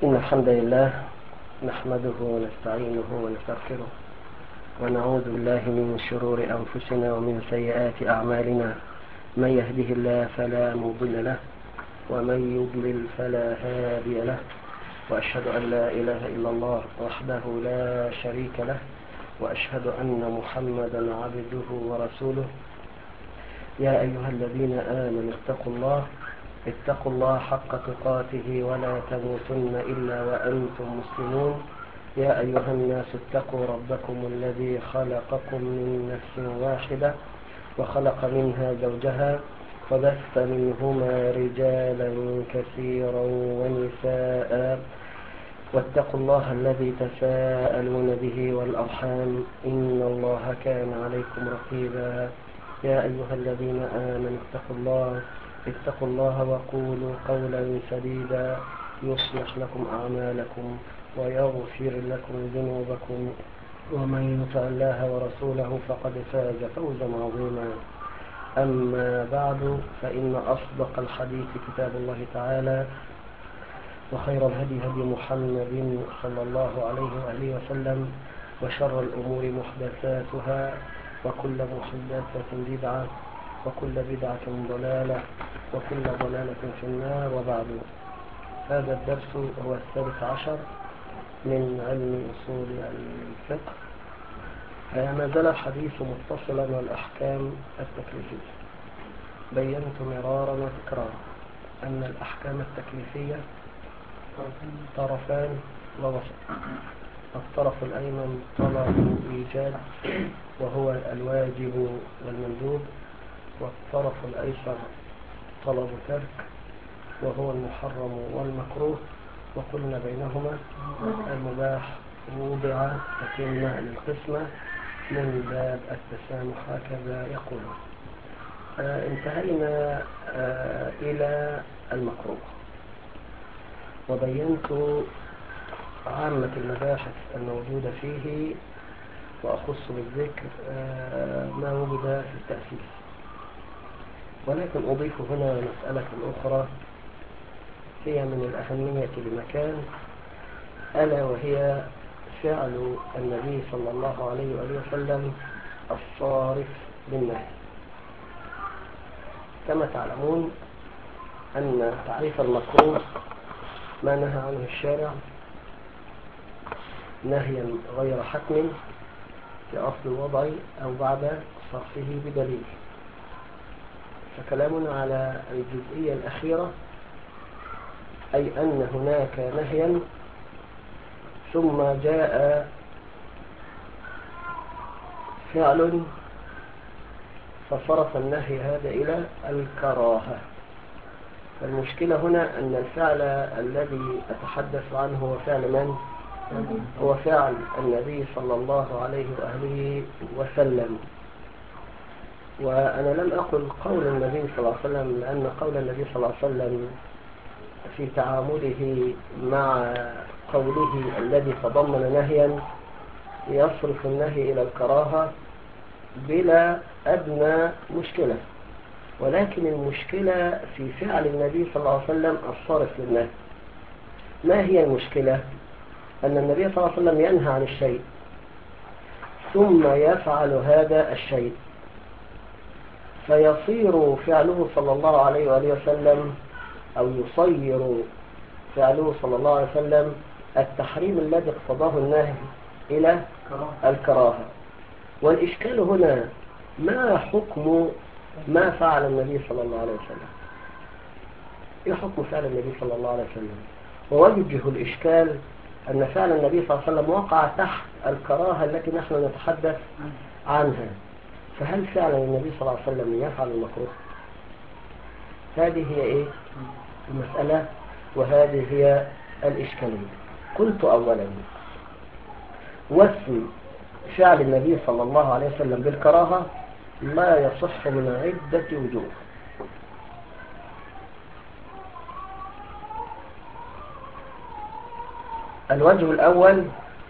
إن الحمد لله نحمده ونستعينه ونستغفره ونعوذ بالله من شرور أنفسنا ومن سيئات أعمالنا. من يهده الله فلا مضل له ومن يضلل فلا هادي له، وأشهد أن لا إله إلا الله وحده لا شريك له، وأشهد أن محمدا عبده ورسوله. يا أيها الذين آمنوا اتقوا الله حق تقاته ولا تموتن إلا وأنتم مسلمون. يا أيها الناس اتقوا ربكم الذي خلقكم من نفس واحدة وخلق منها زوجها وبث منهما رجالا كثيرا ونساء، واتقوا الله الذي تساءلون به والأرحام إن الله كان عليكم رقيبا. يا أيها الذين آمنوا اتقوا الله وقولوا قولا سديدا يصلح لكم أعمالكم ويغفر لكم ذنوبكم، ومن يطع الله ورسوله فقد فاز فوزا عظيما. أما بعد، فإن أصدق الحديث كتاب الله تعالى، وخير الهدي هدي محمد صلى الله عليه وآله وسلم، وشر الأمور محدثاتها، وكل محدثة بدعة، وكل بدعة ضلالة، وكل ضلالة في النار. وبعد، هذا الدرس هو 13 من علم أصول الفقه. ما زال الحديث متصلا والأحكام التكليفية. بينت مرارا وتكرارا أن الأحكام التكليفية طرفان ووسط. الطرف الأيمن طلب إيجاد وهو الواجب والمندوب، والطرف الأيسر طلب ترك وهو المحرم والمكروه. وقلنا بينهما المباح وضع تتمة للقسمة من باب التسامح، هكذا يقول. انتهينا إلى المكروه، وبينت عامة المباحث الموجودة فيه، وأخص بالذكر ما وجد في التأسيس. ولكن أضيف هنا مسألة أخرى هي من الأهمية بمكان، ألا وهي فعل النبي صلى الله عليه وآله وسلم الصارف للنهي. كما تعلمون أن تعريف المكروه ما نهى عنه الشارع نهيا غير حتم في أصل الوضع أو بعد صرفه بدليل. فكلامنا على الجزئية الأخيرة، أي أن هناك نهيا ثم جاء فعل فصرف النهي هذا إلى الكراهة. فالمشكلة هنا أن الفعل الذي أتحدث عنه هو فعل من؟ هو فعل النبي صلى الله عليه وآله وسلم. وأنا لم أقل قول النبي صلى الله عليه وسلم، لأن قول النبي صلى الله عليه وسلم في تعامله مع قوله الذي تضمن نهيا يصرف النهي إلى الكراهة بلا أدنى مشكلة، ولكن المشكلة في فعل النبي صلى الله عليه وسلم الصارف للنهي. ما هي المشكلة؟ أن النبي صلى الله عليه وسلم ينهى عن الشيء ثم يفعل هذا الشيء، فيصير فعله صلى الله عليه وآله وسلم، أو يصير فعله صلى الله عليه وسلم التحريم الذي اقتضاه النهي إلى الكراهة. والإشكال هنا ما حكم ما فعل النبي صلى الله عليه وسلم؟ إيه حكم فعل النبي صلى الله عليه وسلم؟ ووجه الإشكال أن فعل النبي صلى الله عليه وسلم وقع تحت الكراهة التي نحن نتحدث عنها. فهل فعل النبي صلى الله عليه وسلم يفعل المكروه؟ هذه هي إيه المسألة، وهذه هي الإشكالية. قلت أولا، واسم فعل النبي صلى الله عليه وسلم بالكراهة لا يصح من عدة وجوه. الوجه الأول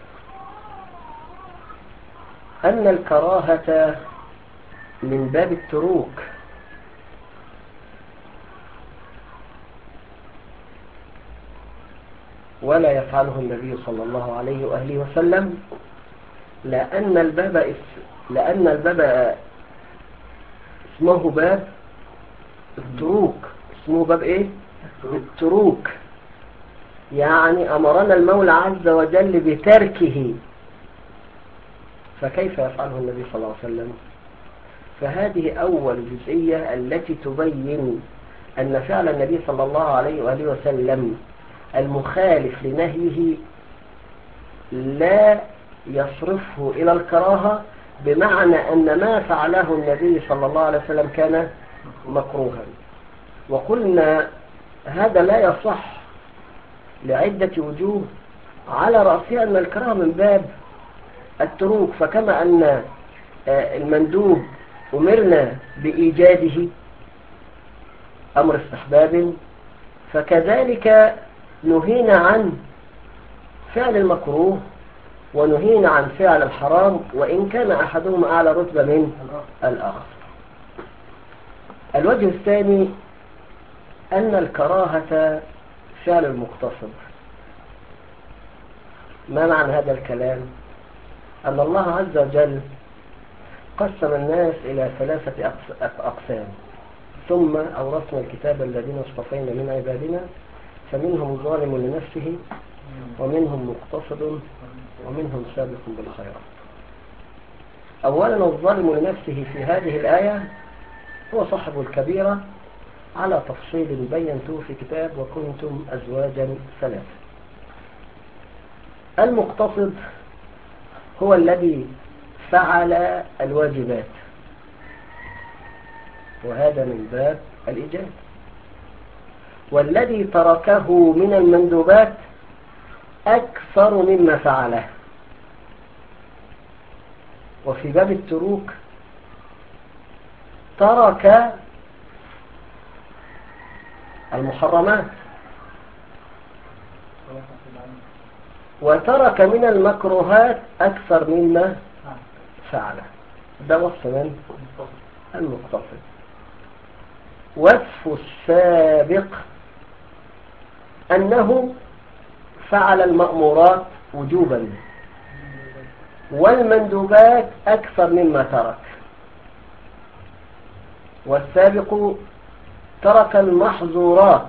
أن الكراهة من باب التروك، ولا يفعله النبي صلى الله عليه وآله وسلم، لأن الباب اسمه باب التروك. اسمه باب ايه؟ التروك. يعني أمرنا المولى عز وجل بتركه، فكيف يفعله النبي صلى الله عليه وسلم؟ فهذه أول جزئية التي تبين أن فعل النبي صلى الله عليه وآله وسلم المخالف لنهيه لا يصرفه إلى الكراهة، بمعنى أن ما فعله النبي صلى الله عليه وسلم كان مكروها. وقلنا هذا لا يصح لعدة وجوه، على رأسها أن الكراهة من باب التروك، فكما أن المندوب أمرنا بإيجاده أمر استحباب، فكذلك نهينا عن فعل المكروه ونهينا عن فعل الحرام، وإن كان أحدهما أعلى رتبة من الآخر. الوجه الثاني أن الكراهة فعل المقتصد. ما معنى هذا الكلام؟ أن الله عز وجل قسم الناس إلى 3 أقسام، ثم أورثنا الكتاب الذين اصطفينا من عبادنا فمنهم ظالم لنفسه ومنهم مقتصد ومنهم سابق بالخيرات. أولا الظالم لنفسه في هذه الآية هو صاحب الكبيرة على تفصيل بينته في كتاب وكنتم أزواجا 3. المقتصد هو الذي فعل الواجبات، وهذا من باب الإيجاب. والذي تركه من المندوبات أكثر مما فعله. وفي باب التروك ترك المحرمات وترك من المكروهات أكثر مما فعله. ده وصف من؟ المقتصد. وصف السابق أنه فعل المأمورات وجوبا والمندوبات أكثر مما ترك. والسابق ترك المحظورات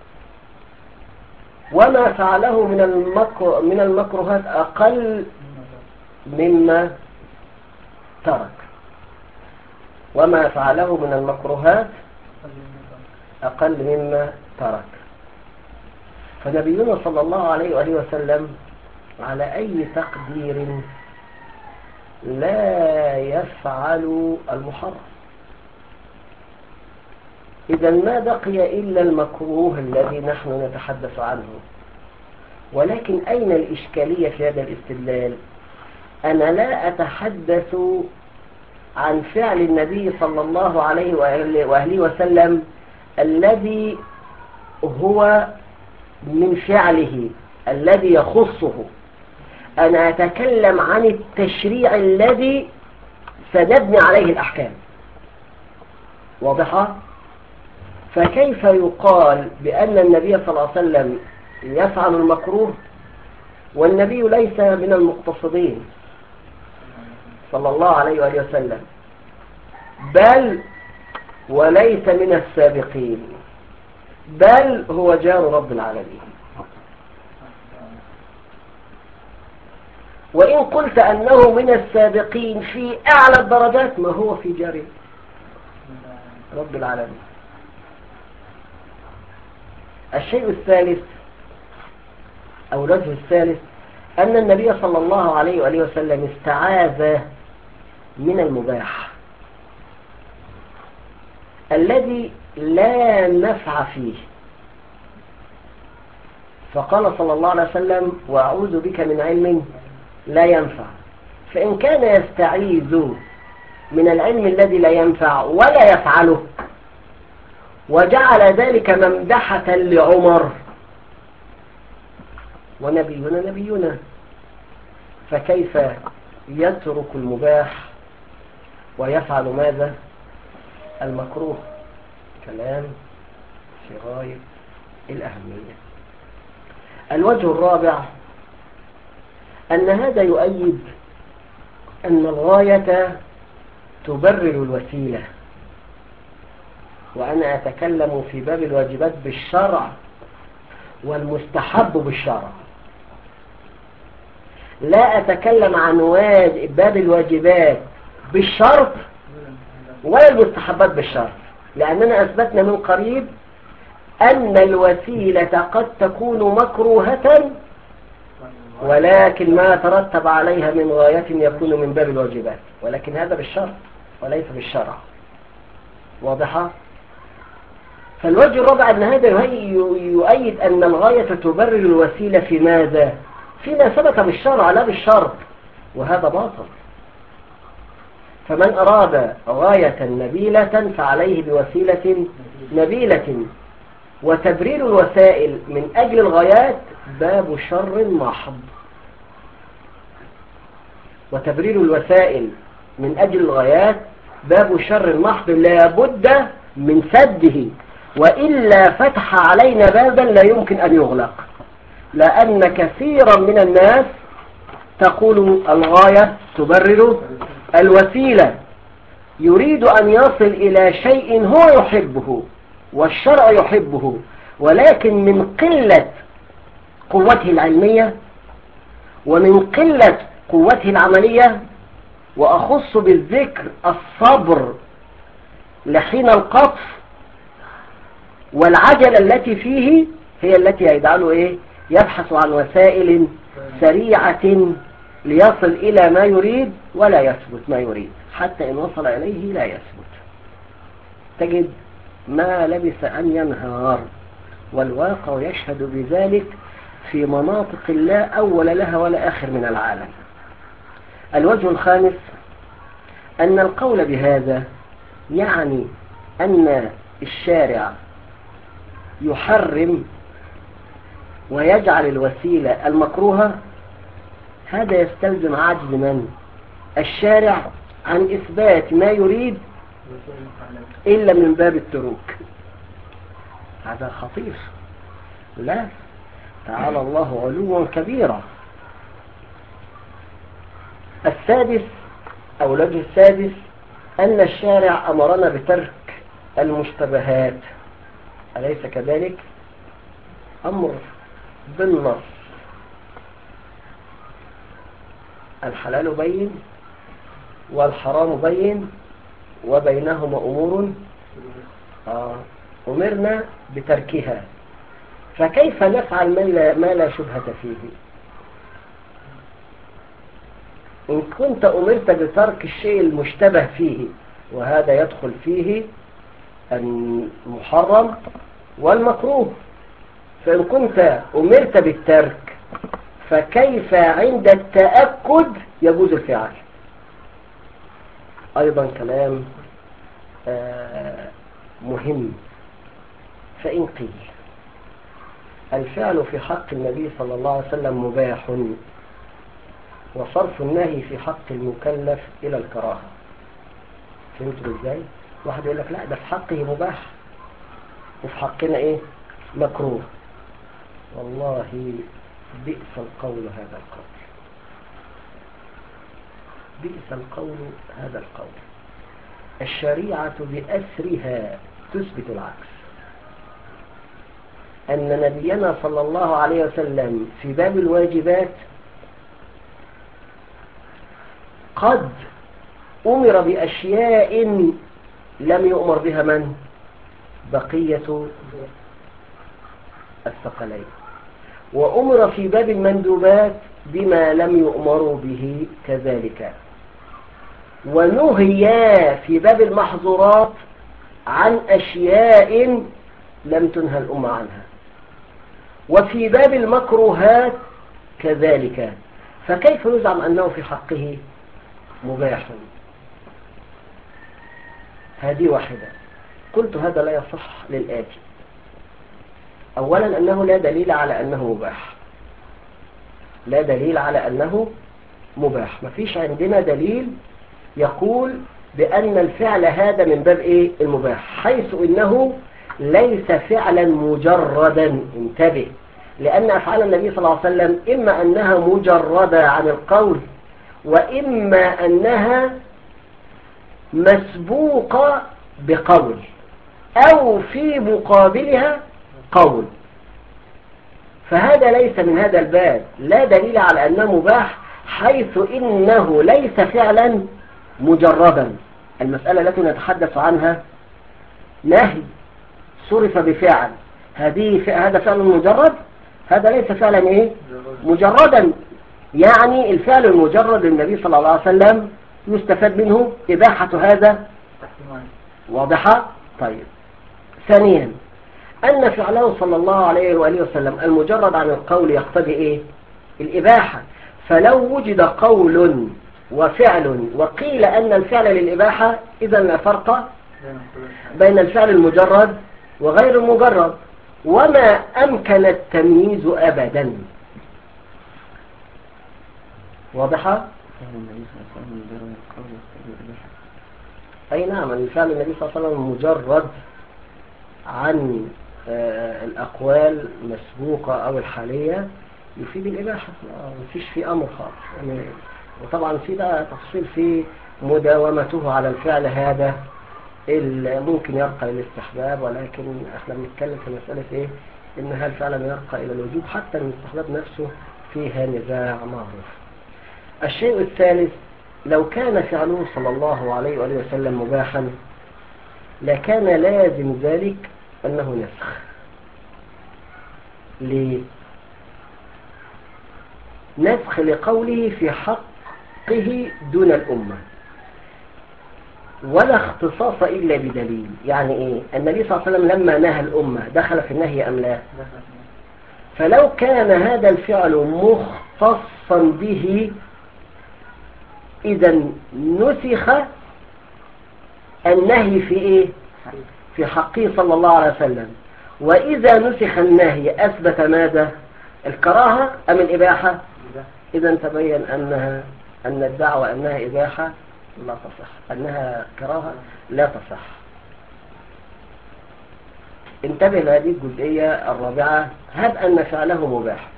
وما فعله من المكروهات أقل مما ترك. وما فعله من المكروهات أقل مما ترك. فنبينا صلى الله عليه وآله وسلم على أي تقدير لا يفعل المحرم. إذا ما بقي إلا المكروه الذي نحن نتحدث عنه. ولكن أين الإشكالية في هذا الاستدلال؟ أنا لا أتحدث عن فعل النبي صلى الله عليه وآله وسلم الذي هو من فعله الذي يخصه. أنا أتكلم عن التشريع الذي سنبني عليه الأحكام. واضحة؟ فكيف يقال بأن النبي صلى الله عليه وسلم يفعل المكروه والنبي ليس من المقتصدين صلى الله عليه وآله وسلم، بل وليس من السابقين، بل هو جار رب العالمين. وإن قلت أنه من السابقين في أعلى الدرجات، ما هو في جار رب العالمين. الشيء الثالث أو الوجه الثالث أن النبي صلى الله عليه وآله وسلم استعاذ من المباح الذي لا نفع فيه، فقال صلى الله عليه وسلم: وأعوذ بك من علم لا ينفع. فإن كان يستعيذ من العلم الذي لا ينفع ولا يفعله وجعل ذلك ممدحة لعمر، ونبينا نبينا، فكيف يترك المباح ويفعل ماذا؟ المكروه. كلام في غاية الأهمية. الوجه الرابع أن هذا يؤيد أن الغاية تبرر الوسيلة، وأنا أتكلم في باب الواجبات بالشرع والمستحب بالشرع، لا أتكلم عن باب الواجبات بالشرط ولا المستحبات بالشرط، لأننا أثبتنا من قريب أن الوسيلة قد تكون مكروهة ولكن ما ترتب عليها من غاية يكون من باب الواجبات، ولكن هذا بالشرط وليس بالشرع. واضحة؟ فالوجه الرابع أن هذا يؤيد أن الغاية تبرر الوسيلة في ماذا؟ فيما ثبت بالشرع لا بالشرط، وهذا باطل. فمن أراد غاية نبيلة فعليه بوسيلة نبيلة، وتبرير الوسائل من أجل الغايات باب شر محض. وتبرير الوسائل من أجل الغايات باب شر محض لا بد من سده، وإلا فتح علينا بابا لا يمكن أن يغلق، لأن كثيرا من الناس تقول الغاية تبرر الوسيلة، يريد أن يصل إلى شيء هو يحبه والشرع يحبه، ولكن من قلة قوته العلمية ومن قلة قوته العملية، وأخص بالذكر الصبر لحين القطف والعجلة التي فيه، هي التي يجعله يبحث عن وسائل سريعة ليصل إلى ما يريد ولا يثبت ما يريد، حتى إن وصل إليه لا يثبت. تجد ما لبث أن ينهار، والواقع يشهد بذلك في مناطق لا أول لها ولا آخر من العالم. الوجه الخامس أن القول بهذا يعني أن الشارع يحرم ويجعل الوسيلة المكروهة، هذا يستلزم عجز من؟ الشارع عن إثبات ما يريد إلا من باب التروك. هذا خطير، لا، تعالى الله علوا كبيرا. السادس أو الوجه السادس أن الشارع أمرنا بترك المشتبهات، أليس كذلك؟ أمر بالنص، الحلال بين والحرام بين وبينهما أمور أمرنا بتركها، فكيف نفعل ما لا شبهة فيه؟ إن كنت أمرت بترك الشيء المشتبه فيه، وهذا يدخل فيه المحرم والمكروه، فإن كنت أمرت بالترك فكيف عند التأكد يجوز الفعل؟ أيضا كلام مهم. فإن قيل الفعل في حق النبي صلى الله عليه وسلم مباح، وصرف النهي في حق المكلف إلى الكراهة، فهمتوا إزاي؟ واحد يقول لك لا، ده في حقه مباح وفي حقنا مكروه. والله بئس القول هذا القول، بئس القول هذا القول. الشريعة بأسرها تثبت العكس، أن نبينا صلى الله عليه وسلم في باب الواجبات قد أمر بأشياء لم يؤمر بها من؟ بقية الثقلين، وأمر في باب المندوبات بما لم يؤمروا به كذلك، ونهي في باب المحظورات عن أشياء لم تنهى الأمة عنها، وفي باب المكروهات كذلك، فكيف يزعم أنه في حقه مباح؟ هذه واحدة. قلت هذا لا يصح للآتي: أولا أنه لا دليل على أنه مباح، لا دليل على أنه مباح، مفيش عندنا دليل يقول بأن الفعل هذا من باب المباح، حيث إنه ليس فعلا مجردا، انتبه، لأن أفعال النبي صلى الله عليه وسلم إما أنها مجردة عن القول، وإما أنها مسبوقة بقول أو في مقابلها قول. فهذا ليس من هذا الباب، لا دليل على أنه مباح، حيث إنه ليس فعلا مجردا. المسألة التي نتحدث عنها نهي صرف بفعل، هذا فعل مجرد، هذا ليس فعلا إيه؟ مجردا. يعني الفعل المجرد للنبي صلى الله عليه وسلم يستفاد منه إباحة هذا. واضحة؟ طيب. ثانيا، أن فعله صلى الله عليه وآله وسلم المجرد عن القول يقتضي إيه؟ الإباحة. فلو وجد قول وفعل وقيل أن الفعل للإباحة، إذا لا فرق بين الفعل المجرد وغير المجرد، وما أمكن التمييز أبدا. واضحة؟ أي نعم، الفعل النبي صلى الله عليه وسلم مجرد عن الأقوال مسبوقة أو الحالية يفيد الإباحة، مفيش في أمر خالص يعني. وطبعا في بقى تفصيل في مداومته على الفعل، هذا ممكن يرقى إلى الاستحباب، ولكن احنا بنتكلم في مسألة إيه؟ إن هل فعلا يرقى إلى الوجوب؟ حتى الاستحباب نفسه فيها نزاع معروف. الشيء الثالث، لو كان فعله صلى الله عليه وآله وسلم مباحا لكان لازم ذلك أنه نسخ. ليه؟ نسخ لقوله في حقه دون الأمة، ولا اختصاص إلا بدليل. يعني إيه؟ النبي صلى الله عليه وسلم لما نهى الأمة دخل في النهي أم لا؟ فلو كان هذا الفعل مختصا به إذا نسخ النهي في إيه؟ في حقه صلى الله عليه وسلم. وإذا نسخ النهي أثبت ماذا؟ الكراهة أم الإباحة؟ إذا تبين أن الدعوة أنها إباحة لا تصح، أنها كراهة لا تصح. انتبه لهذه الجزئية الرابعة. هب أن فعله مباح،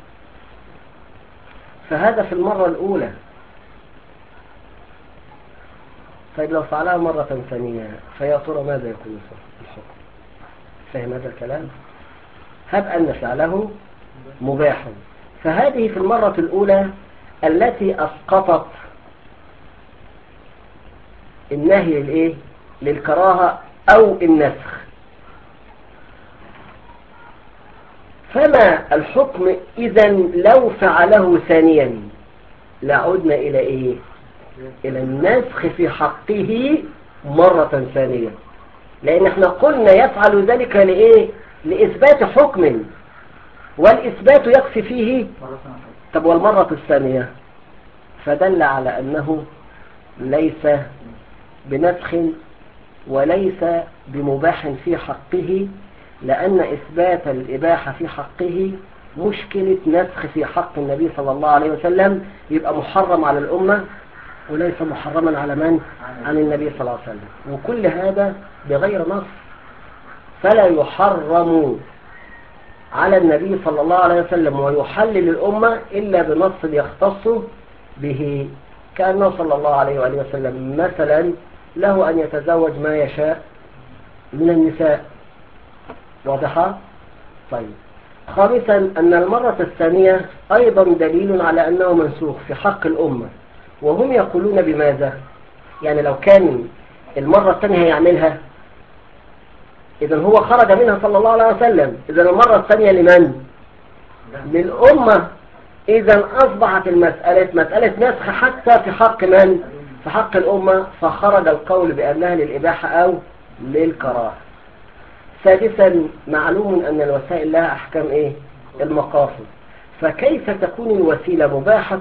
فهذا في المرة الأولى. طيب لو فعلها مرة ثانية فيا ترى ماذا يكون الحكم؟ فهم هذا الكلام؟ هب أن فعله مباح، فهذه في المرة الأولى التي أسقطت النهي للكراهة أو النسخ. فما الحكم إذا لو فعله ثانيا؟ لعدنا إلى إيه؟ إلى النسخ في حقه مرة ثانية، لأن احنا قلنا يفعل ذلك لإيه؟ لإثبات حكم، والإثبات يقصي فيه. طب والمرة الثانية؟ فدل على أنه ليس بنسخ وليس بمباح في حقه، لأن إثبات الإباحة في حقه مشكلة نسخ في حق النبي صلى الله عليه وسلم، يبقى محرم على الأمة وليس محرما على من؟ عن النبي صلى الله عليه وسلم. وكل هذا بغير نص، فلا يحرم على النبي صلى الله عليه وسلم ويحلل الأمة إلا بنص يختص به، كأنه صلى الله عليه وآله وسلم مثلا له أن يتزوج ما يشاء من النساء. واضحة؟ طيب. خامسا، أن المرة الثانية أيضا دليل على أنه منسوخ في حق الأمة، وهم يقولون بماذا؟ يعني لو كان المرة الثانية هيعملها إذا هو خرج منها صلى الله عليه وسلم، إذا المرة الثانية لمن؟ للأمة. إذا أصبحت المسألة مسألة نسخ حتى في حق من؟ في حق الأمة، فخرج القول بأنها للإباحة أو للكراهة. سادسا، معلوم أن الوسائل لها أحكام إيه؟ المقاصد. فكيف تكون الوسيلة مباحة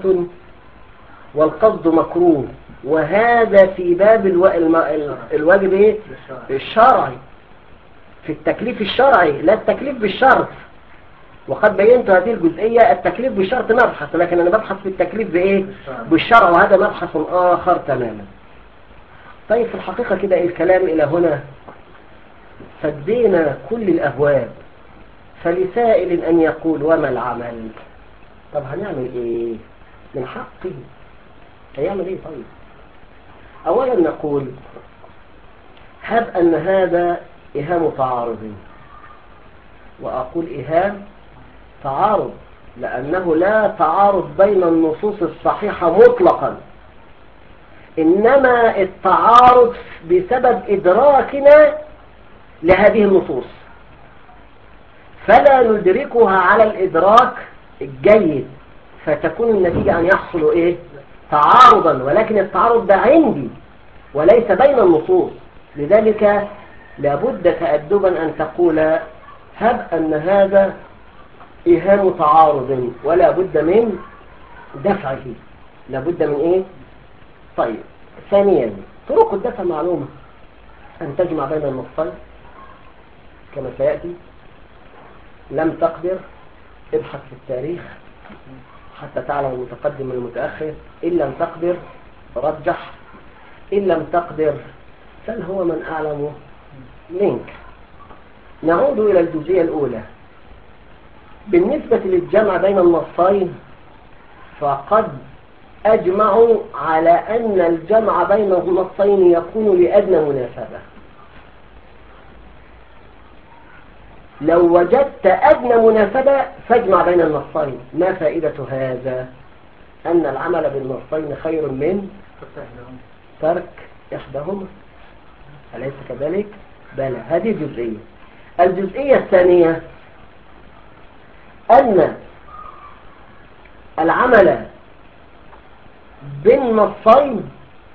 والقصد مكروه، وهذا في باب الواجب إيه؟ الشرعي، في التكليف الشرعي لا التكليف بالشرط. وقد بينت هذه الجزئية، التكليف بالشرط مبحث، لكن أنا ببحث في التكليف بإيه؟ بالشرع، وهذا مبحث آخر تماما. طيب في الحقيقة كده الكلام إلى هنا فدينا كل الأبواب فلسائل أن يقول وما العمل؟ طب هنعمل إيه؟ من حقه هيعمل إيه؟ طيب أولا نقول هب أن هذا إيهام تعارض، وأقول إيهام تعارض لأنه لا تعارض بين النصوص الصحيحة مطلقا، إنما التعارض بسبب إدراكنا لهذه النصوص، فلا ندركها على الإدراك الجيد، فتكون النتيجة أن يحصل إيه؟ تعارضا، ولكن التعارض ده عندي وليس بين النصوص. لذلك لابد تأدبا أن تقول هب أن هذا إيهام تعارض ولا بد من دفعه. لابد من إيه؟ طيب ثانيا طرق الدفع معلومة، أن تجمع بين النصين كما سيأتي. لم تقدر ابحث في التاريخ حتى تعلم المتقدم من المتأخر، إن لم تقدر رجح، إن لم تقدر سل هو من أعلم منك. نعود إلى الجزئية الأولى. بالنسبة للجمع بين النصين فقد أجمعوا على أن الجمع بين النصين يكون لأدنى مناسبة. لو وجدت أدنى مناسبة فاجمع بين النصين. ما فائدة هذا؟ أن العمل بالنصين خير من ترك إحداهما، أليس كذلك؟ بلى. هذه جزئية. الجزئية الثانية أن العمل بالنصين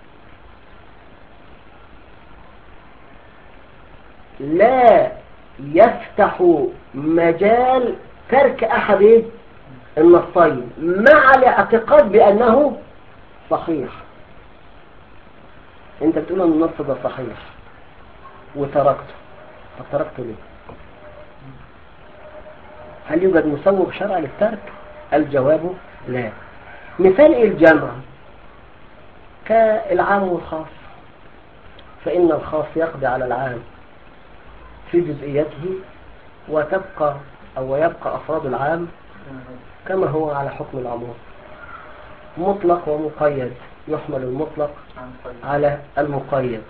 لا يفتح مجال ترك أحد النصين مع الاعتقاد بأنه صحيح. انت بتقول ان النص ده صحيح وتركته، طب تركته ليه؟ هل يوجد مسوغ شرعي للترك؟ الجواب لا. مثال الجمع كالعام والخاص، فإن الخاص يقضي على العام في جزئيته وتبقى أو يبقى أفراد العام كما هو على حكم العموم، مطلق ومقيد، يحمل المطلق على المقيد.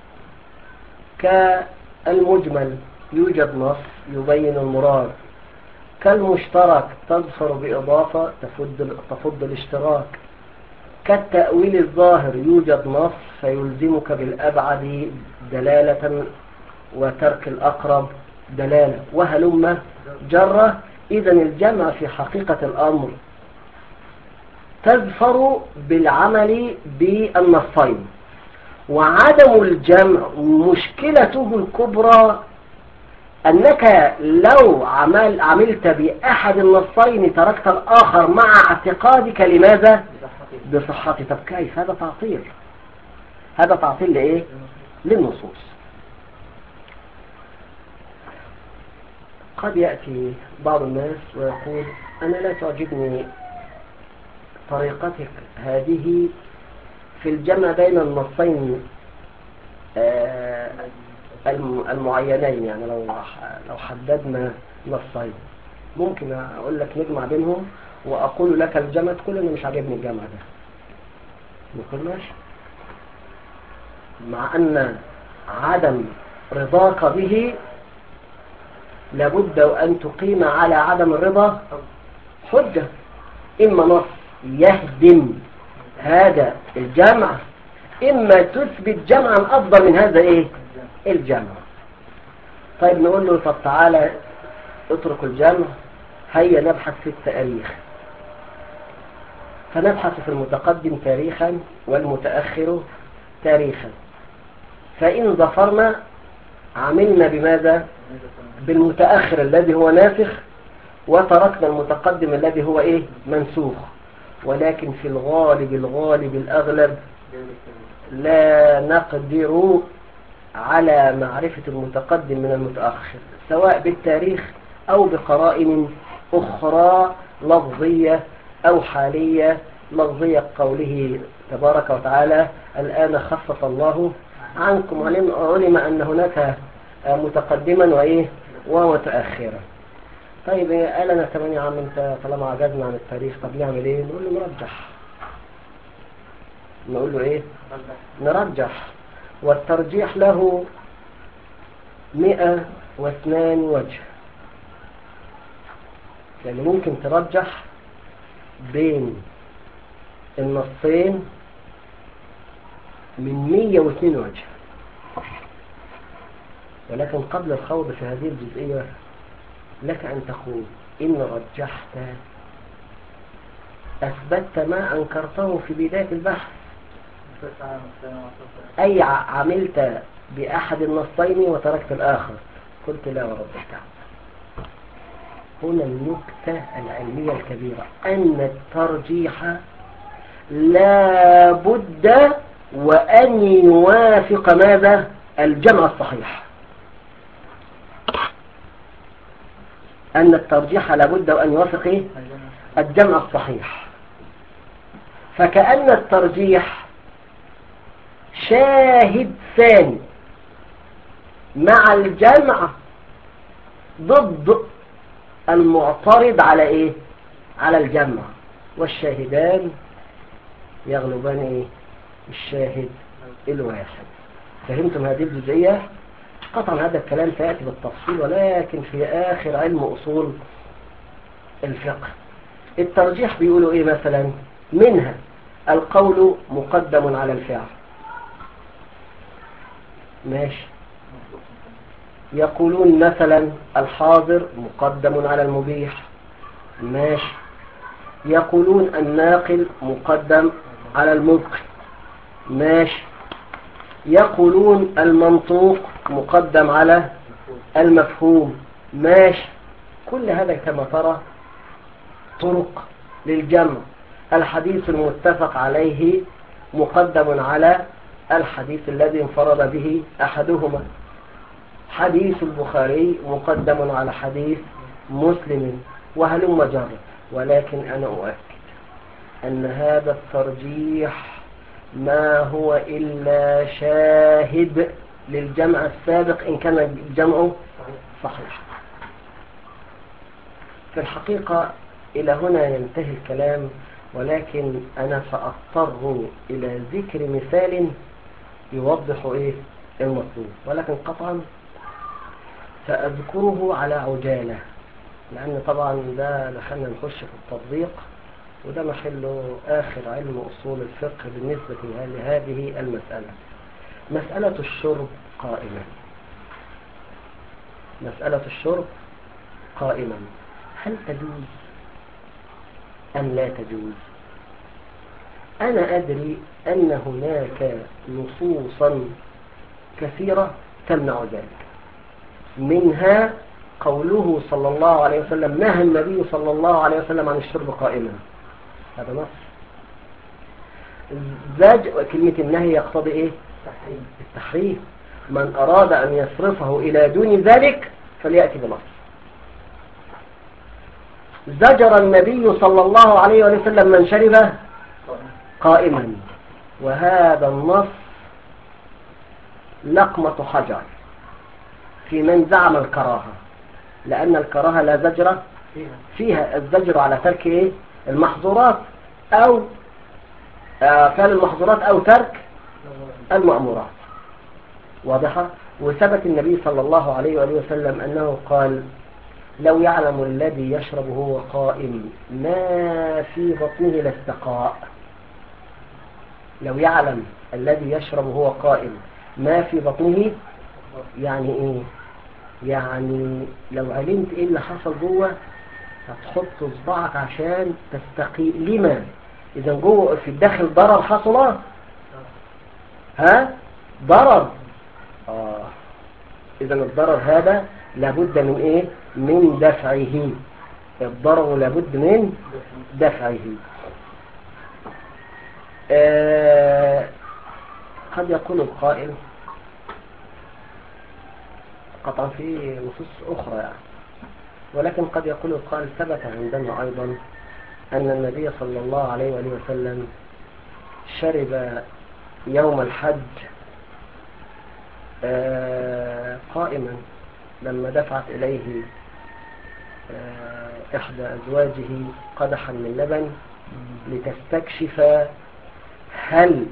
كالمجمل يوجد نص يبين المراد، كالمشترك تظفر بإضافة تفض الاشتراك، كالتأويل الظاهر يوجد نص فيلزمك بالأبعد دلالة وترك الأقرب دلالة، وهلم جرة. إذن الجمع في حقيقة الأمر تظفر بالعمل بالنصين، وعدم الجمع مشكلته الكبرى أنك لو عملت بأحد النصين تركت الآخر مع اعتقادك لماذا؟ بصحته. طب كيف؟ هذا تعطيل. هذا تعطيل لإيه؟ للنصوص. قد يأتي بعض الناس ويقول أنا لا تعجبني طريقتك هذه في الجمع بين النصين المعينين، يعني لو حددنا نصين ممكن أقول لك نجمع بينهم وأقول لك الجمع، تقول أنا مش عاجبني الجمع ده، نقول ماشي، مع أن عدم رضاك به لابد أن تقيم على عدم الرضا حجة. إما نص يهدم هذا الجمع، إما تثبت جمعا أفضل من هذا إيه؟ الجمع. طيب نقول له طب تعالى اترك الجمع، هيا نبحث في التاريخ، فنبحث في المتقدم تاريخا والمتأخر تاريخا، فإن ظفرنا عملنا بماذا؟ بالمتأخر الذي هو ناسخ، وتركنا المتقدم الذي هو إيه؟ منسوخ. ولكن في الغالب الأغلب لا نقدر على معرفة المتقدم من المتأخر سواء بالتاريخ أو بقرائن أخرى لفظية أو حالية. لفظية قوله تبارك وتعالى الآن خفف الله عنكم، علم أن هناك متقدما وإيه؟ ومتأخرا. طيب إيه؟ قال أنا 8 عام، أنت طالما عجزنا عن التاريخ طب نعمل إيه؟ نقول له نرجح. نقول له إيه؟ نرجح. والترجيح له 102 وجه. يعني ممكن ترجح بين النصين من 102 وجه. ولكن قبل الخوض في هذه الجزئية لك أن تقول إن رجحت أثبتت ما أنكرته في بداية البحث، أي عملت بأحد النصين وتركت الآخر. قلت لا ورب الكعبة. هنا النكتة العلمية الكبيرة أن الترجيح لا بد وأن يوافق ماذا؟ الجمع الصحيح. أن الترجيح لا بد وأن يوافق إيه؟ الجمع الصحيح. فكأن الترجيح شاهد ثاني مع الجمع ضد المعترض على إيه؟ على الجمع، والشاهدان يغلبان إيه؟ الشاهد الواحد. فهمتم هذه الجزئية؟ قطعا هذا الكلام سيأتي بالتفصيل، ولكن في آخر علم أصول الفقه. الترجيح بيقولوا إيه مثلا؟ منها القول مقدم على الفعل، ماشي. يقولون مثلا الحاضر مقدم على المبيح، ماشي. يقولون الناقل مقدم على المبقي، ماشي. يقولون المنطوق مقدم على المفهوم، ماشي. كل هذا كما ترى طرق للجمع. الحديث المتفق عليه مقدم على الحديث الذي انفرد به أحدهما. حديث البخاري مقدم على حديث مسلم، وهلم جرا. ولكن أنا أؤكد أن هذا الترجيح ما هو إلا شاهد للجمع السابق إن كان الجمع صحيح. في الحقيقة إلى هنا ينتهي الكلام، ولكن أنا سأضطر إلى ذكر مثال يوضح إيه المطلوب، ولكن قطعا سأذكره على عجالة، لأن طبعا ده دخلنا نخش في التطبيق، وده محله آخر علم أصول الفقه بالنسبة لهذه المسألة. مسألة الشرب قائمة. مسألة الشرب قائمة، هل تجوز أم لا تجوز؟ أنا أدري أن هناك نصوصا كثيرة تمنع ذلك. منها قوله صلى الله عليه وسلم: نهى النبي صلى الله عليه وسلم عن الشرب قائما. هذا نص. كلمة النهي يقتضي إيه؟ التحريم. من أراد أن يصرفه إلى دون ذلك فليأتي بنص. زجر النبي صلى الله عليه وسلم من شرب قائما، وهذا النص لقمة حجر في من زعم الكراهة، لأن الكراهة لا زجر فيها. الزجر على ترك إيه؟ المحظورات، أو فعل المحظورات، أو ترك المأمورات. واضحة. وثبت النبي صلى الله عليه وسلم أنه قال: لو يعلم الذي يشرب هو قائم ما في بطنه لاستقاء. لو يعلم الذي يشرب هو قائم ما في بطنه، يعني ايه؟ يعني لو علمت ايه اللي حصل جوه هتحط صباعك عشان تستقي. لما؟ اذا جوه في الداخل ضرر حصل، ضرر. اذا الضرر هذا لابد من ايه؟ من دفعه. الضرر لابد من دفعه. قد يقول القائل قطعا في نصوص أخرى يعني، ولكن قد يقول القائل ثبت عندنا أيضا أن النبي صلى الله عليه وسلم شرب يوم الحج قائما لما دفعت إليه إحدى أزواجه قدحا من لبن لتستكشف هل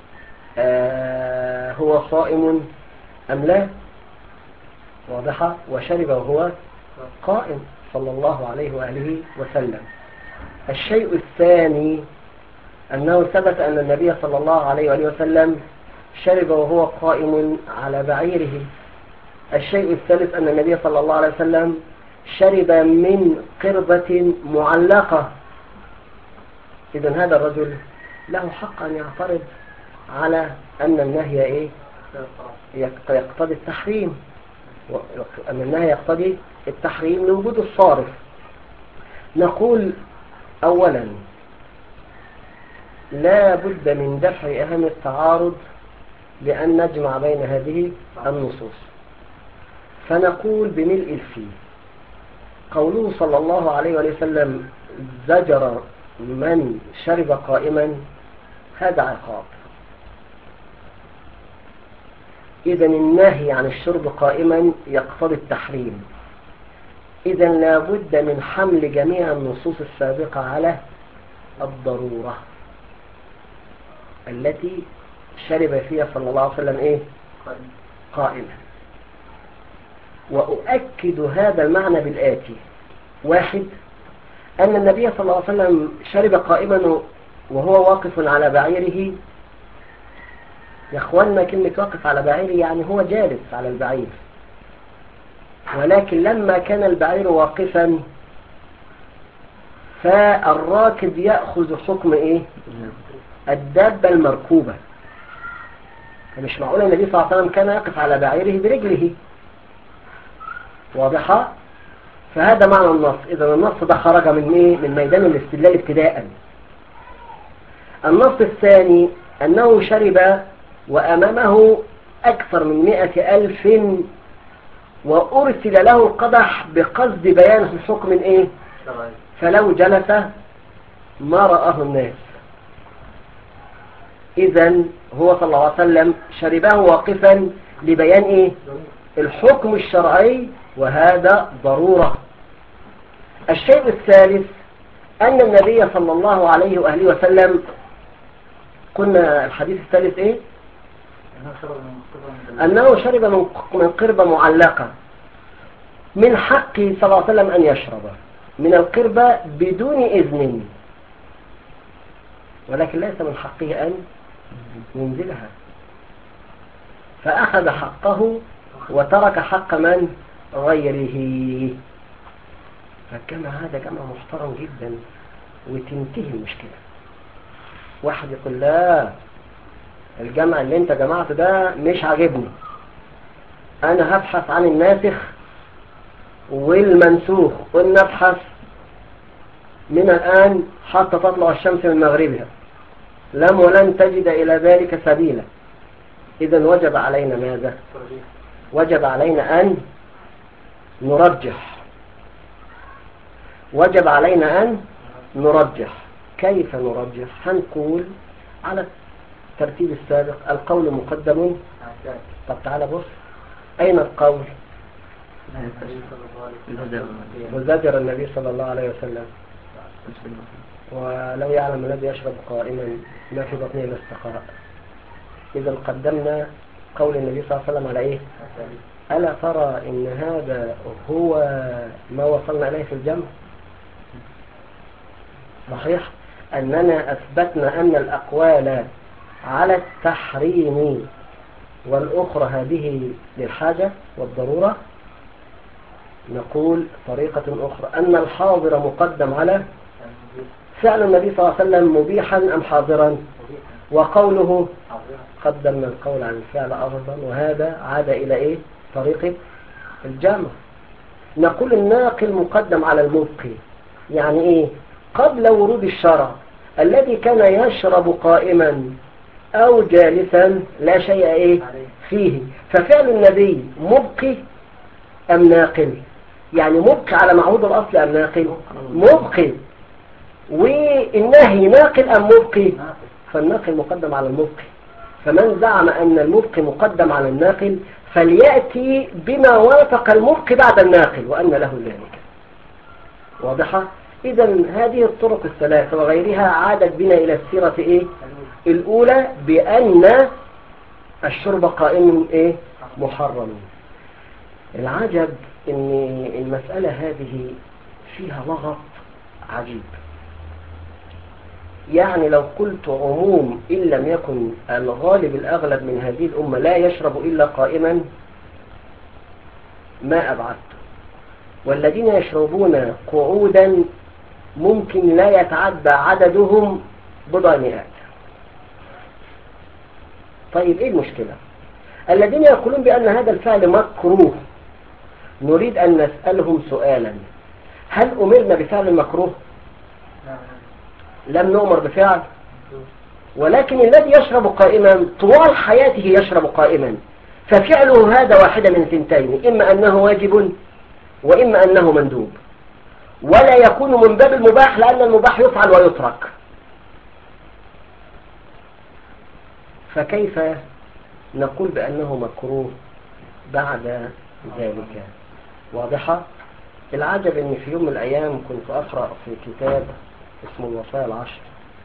هو صائم أم لا، واضحة، وشرب وهو قائم صلى الله عليه وآله وسلم. الشيء الثاني أنه ثبت أن النبي صلى الله عليه وآله وسلم شرب وهو قائم على بعيره. الشيء الثالث أن النبي صلى الله عليه وسلم شرب من قربة معلقة. إذن هذا الرجل له حق أن يعترض على أن النهي يقتضي التحريم، أن النهي يقتضي التحريم لوجود الصارف. نقول أولا لا بد من دفع أهم التعارض بأن نجمع بين هذه النصوص، فنقول بملء الفيه قوله صلى الله عليه وسلم زجر من شرب قائما، هذا عقاب. إذن النهي عن الشرب قائما يقتضي التحريم. إذن لا بد من حمل جميع النصوص السابقة على الضرورة التي شرب فيها صلى الله عليه وسلم قائما. وأؤكد هذا المعنى بالآتي: واحد، أن النبي صلى الله عليه وسلم شرب قائما وهو واقف على بعيره. يا أخوانا كلمة واقف على بعيره يعني هو جالس على البعير، ولكن لما كان البعير واقفا فالراكب يأخذ حكم الدابة المركوبة. فمش معقول النبي صلى الله عليه وسلم كان يقف على بعيره برجله، واضحة؟ فهذا معنى النص. إذا النص ده خرج من ميدان الاستدلال ابتداء. النص الثاني أنه شرب وأمامه أكثر من 100,000 وأرسل له القدح بقصد بيان الحكم فلو جلس ما رآه الناس. إذن هو صلى الله عليه وسلم شربه واقفا لبيان الحكم الشرعي، وهذا ضرورة. الشيء الثالث أن النبي صلى الله عليه وآله وسلم، قلنا الحديث الثالث أنه شرب من قربة معلقة. من حقه صلى الله عليه وسلم أن يشرب من القربة بدون إذن، ولكن ليس من حقه أن ينزلها، فأخذ حقه وترك حق من غيره. فالجمع هذا جمع محترم جدا وتنتهي المشكلة. واحد يقول لا، الجمع اللي انت جمعته ده مش عاجبني، انا هبحث عن الناسخ والمنسوخ، ونبحث من الآن حتى تطلع الشمس من مغربها، لم ولن تجد إلى ذلك سبيلا. إذن وجب علينا ماذا؟ وجب علينا أن نرجح. وجب علينا أن نرجح. كيف نرجح؟ هنقول على الترتيب السابق: القول مقدم. طب تعالى بص، أين القول؟ وزجر النبي صلى الله عليه وسلم: ولو يعلم الذي يشرب قائما ما في بطنه الا استقراء. إذا قدمنا قول النبي صلى الله عليه وسلم على ألا ترى إن هذا هو ما وصلنا إليه في الجمع؟ صحيح أننا أثبتنا أن الأقوال على التحريم والأخرى هذه للحاجة والضرورة. نقول طريقة أخرى أن الحاضر مقدم على فعل النبي صلى الله عليه وسلم مبيحا أم حاضرا، وقوله قدمنا القول عن الفعل أفضل، وهذا عاد إلى طريقة الجمع. نقول الناقل مقدم على المبقي، يعني قبل ورود الشرع الذي كان يشرب قائما أو جالسا لا شيء فيه، ففعل النبي مبقي أم ناقل؟ يعني مبقي على معهود الأصل أم ناقل؟ مبقي. والنهي ناقل أم مبقي؟ فالناقل مقدم على المبقي. فمن زعم أن المبقي مقدم على الناقل فليأتي بما وافق المبقي بعد الناقل، وأن له ذلك. واضحة؟ إذا هذه الطرق الثلاثة وغيرها عادت بنا إلى السيرة إيه؟ الأولى بأن الشرب قائم إيه؟ محرم. العجب إن المسألة هذه فيها لغط عجيب. يعني لو قلت عموم إن لم يكن الغالب الأغلب من هذه الأمة لا يشرب إلا قائما ما أبعدته، والذين يشربون قعودا ممكن لا يتعدى عددهم بضع مئات. طيب إيه المشكلة؟ الذين يقولون بأن هذا الفعل مكروه نريد أن نسألهم سؤالا: هل أمرنا بفعل مكروه؟ لم نؤمر بفعل، ولكن الذي يشرب قائما طوال حياته يشرب قائما، ففعله هذا واحدة من ثنتين: إما أنه واجب وإما أنه مندوب، ولا يكون من باب المباح لأن المباح يفعل ويترك. فكيف نقول بأنه مكروه بعد ذلك؟ واضحة؟ العجب أن في يوم من الأيام كنت أقرأ في كتاب اسمه الوصايا العشر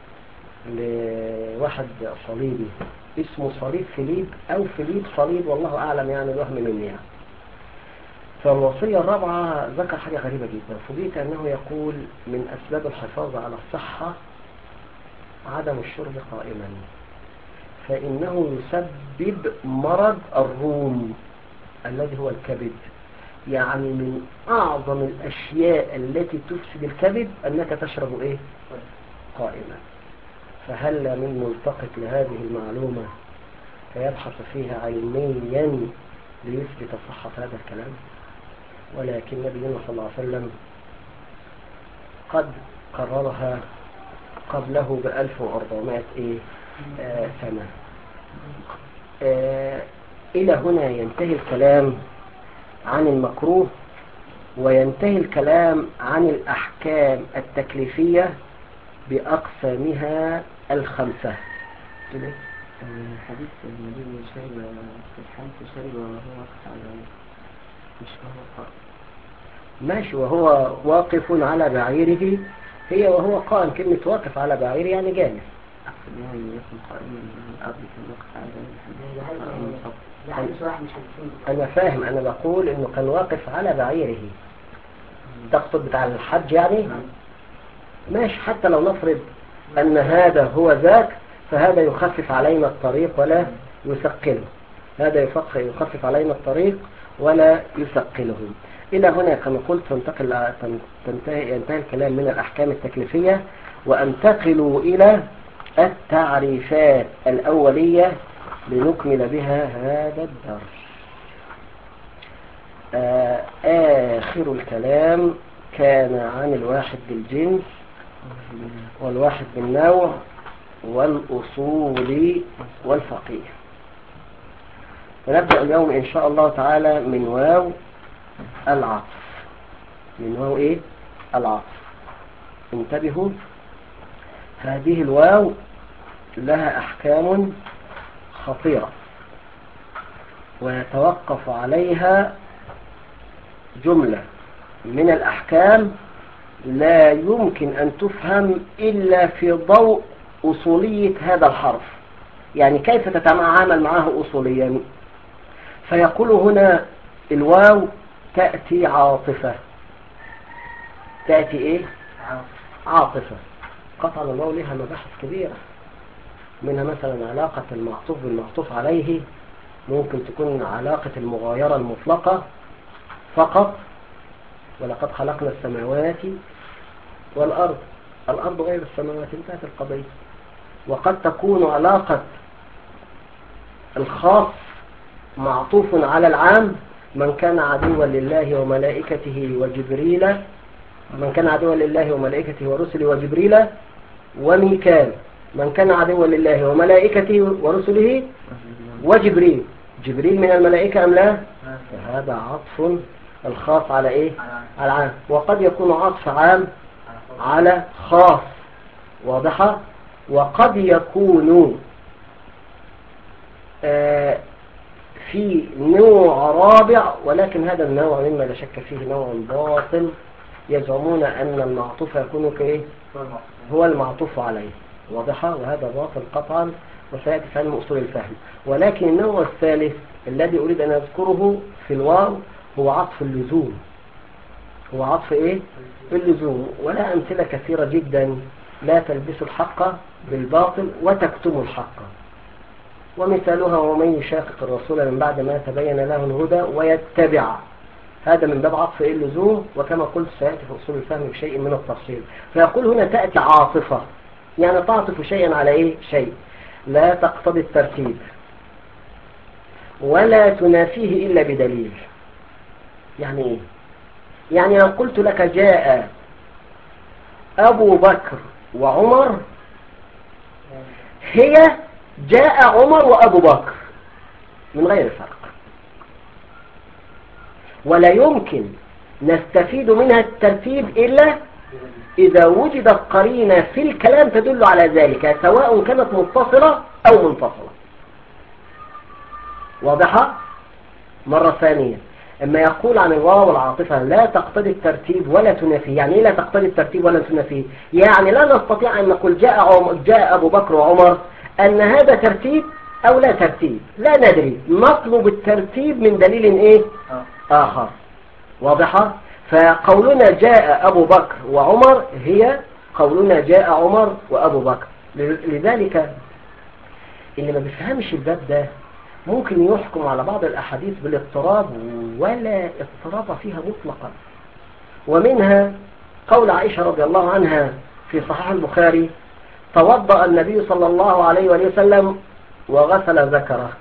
لواحد صليبي اسمه صليب فيليب أو فيليب صليب، والله أعلم، يعني الوهم مني يعني. فالوصية الرابعة ذكر حاجة غريبة جدا، فوجئت أنه يقول: من أسباب الحفاظ على الصحة عدم الشرب قائما، فإنه يسبب مرض الروم الذي هو الكبد. يعني من أعظم الأشياء التي تفسد الكبد أنك تشرب إيه؟ قائما. فهل من ملتقط لهذه المعلومة فيبحث فيها علميا ليثبت صحة هذا الكلام؟ ولكن نبينا صلى الله عليه وسلم قد قررها قبله ب1400 سنة. إلى هنا ينتهي الكلام عن المكروه، وينتهي الكلام عن الأحكام التكليفية بأقسامها الخمسة. حديث النبي شرب في الحنف شرب وهو واقف على مش وهو قائم. ماشي، وهو واقف على بعيره، هي وهو قائم. كلمة واقف على بعيره يعني جالس. أقصد يعني يكون قائما قبل كان واقف على الحنف. أنا فاهم، أنا بقول إنه كان واقف على بعيره. تقصد بتاع الحج يعني؟ ماشي، حتى لو نفرض أن هذا هو ذاك، فهذا يخفف علينا الطريق ولا يثقله. هذا يخفف علينا الطريق ولا يثقله. إلى هنا كما قلت ينتهي الكلام من الأحكام التكليفية، وأنتقل إلى التعريفات الأولية لنكمل بها هذا الدرس. آخر الكلام كان عن الواحد بالجنس والواحد بالنوع والأصول والفقيه. ونبدأ اليوم إن شاء الله تعالى من واو العطف. من واو إيه؟ العطف. انتبهوا، هذه الواو لها أحكام خطيرة، ويتوقف عليها جملة من الأحكام لا يمكن أن تفهم إلا في ضوء أصولية هذا الحرف. يعني كيف تتعامل معه أصوليا؟ فيقول هنا الواو تأتي عاطفة. تأتي إيه؟ عاطفة. قطعا الواو لها مباحث كبيرة، منها مثلا علاقة المعطوف بالمعطوف عليه، ممكن تكون علاقة المغايرة المطلقة فقط، ولقد خلقنا السماوات والأرض، الأرض غير السماوات، انتهت القضية. وقد تكون علاقة الخاص معطوف على العام، من كان عدوا لله وملائكته وجبريل، من كان عدوا لله وملائكته ورسله وجبريل وميكال، من كان عدوا لله وملائكته ورسله وجبريل. جبريل من الملائكة أم لا؟ هذا عطف الخاص على إيه؟ على العام. وقد يكون عطف عام على خاص. واضحة؟ وقد يكون في نوع رابع، ولكن هذا النوع مما لا شك فيه نوع باطل يزعمون أن المعطوف يكون كإيه؟ هو المعطوف عليه. واضحة؟ وهذا باطل قطعا، وسيأتي في علم أصول الفهم. ولكن النوع الثالث الذي أريد أن أذكره في الواو هو عطف اللزوم. هو عطف إيه؟ اللزوم. ولا أمثلة كثيرة جدا. لا تلبسوا الحق بالباطل وتكتموا الحق. ومثالها ومن يشاقق الرسول من بعد ما تبين له الهدى ويتبع، هذا من باب عطف اللزوم، وكما قلت سيأتي في أصول الفهم بشيء من التفصيل. فيقول هنا تأتي عاطفة، يعني تعطف شيئا على إيه؟ شيء، لا تقتضي الترتيب ولا تنافيه إلا بدليل. يعني إيه؟ يعني لو قلت لك جاء أبو بكر وعمر، هي جاء عمر وأبو بكر من غير فرق، ولا يمكن نستفيد منها الترتيب إلا إذا وجدت قرينة في الكلام تدل على ذلك، سواء كانت متصلة أو منفصلة. واضحة؟ مرة ثانية، اما يقول عن الواو العاطفة لا تقتضي الترتيب ولا تنافيه، يعني ايه لا تقتضي الترتيب ولا تنافيه؟ يعني لا نستطيع ان نقول جاء ابو بكر وعمر ان هذا ترتيب او لا ترتيب، لا ندري، نطلب الترتيب من دليل ايه اخر. واضحة؟ فقولنا جاء ابو بكر وعمر هي قولنا جاء عمر وابو بكر. لذلك اللي ما بيفهمش الباب ده ممكن يحكم على بعض الأحاديث بالاضطراب ولا اضطراب فيها مطلقا. ومنها قول عائشة رضي الله عنها في صحيح البخاري: توضأ النبي صلى الله عليه وسلم وغسل ذكره.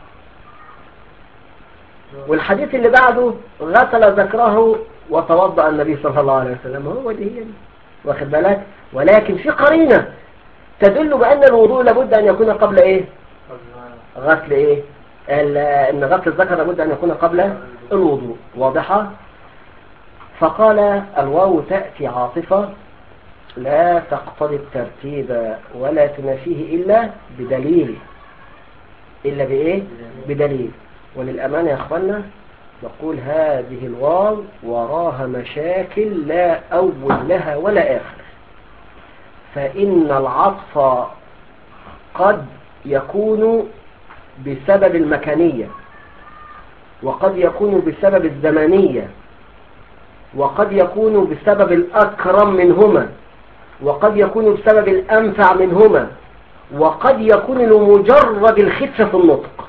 والحديث اللي بعده غسل ذكره وتوضأ النبي صلى الله عليه وسلم، هو دي هي دي، واخد بالك؟ ولكن في قرينة تدل بأن الوضوء لابد أن يكون قبل إيه؟ غسل إيه؟ ان غسل الذكر لابد ان يكون قبل الوضوء. واضحة؟ فقال الواو تأتي عاطفة لا تقتضي الترتيب ولا تنافيه إلا بدليل. إلا بإيه؟ بدليل. وللأمانة يا أخوانا نقول هذه الواو وراها مشاكل لا أول لها ولا آخر. فإن العطف قد يكون بسبب المكانية، وقد يكون بسبب الزمانية، وقد يكون بسبب الأكرم منهما، وقد يكون بسبب الأنفع منهما، وقد يكون لمجرد الخفة في النطق.